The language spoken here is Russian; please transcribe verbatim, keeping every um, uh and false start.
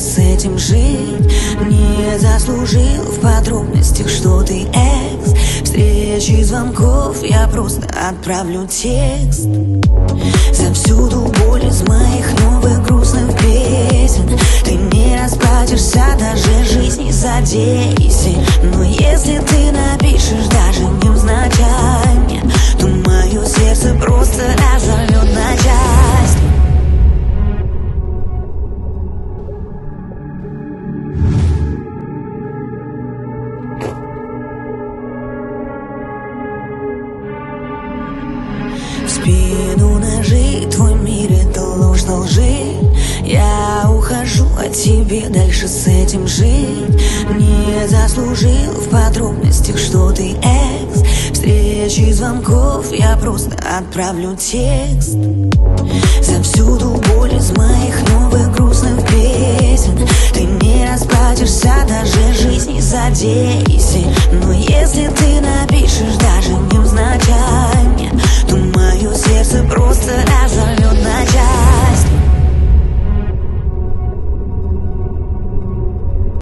с этим жить. Не заслужил в подробностях, что ты экс. Встречи, звонков, я просто отправлю текст. Завсюду боль из моих новых грустных песен. Ты не расплатишься даже жизни за десять. Но если ты напишешь даже невзначай мне, то мое сердце просто разорвет на части. В спину ножи, твой мир — это ложь на лжи. Я ухожу от тебя, дальше с этим жить. Не заслужил в подробностях, что ты экс. Встречи, звонков, я просто отправлю текст. Завсюду боль из моих новых грустных песен. Ты не расплатишься даже жизни за десять. Но если ты напишешь даже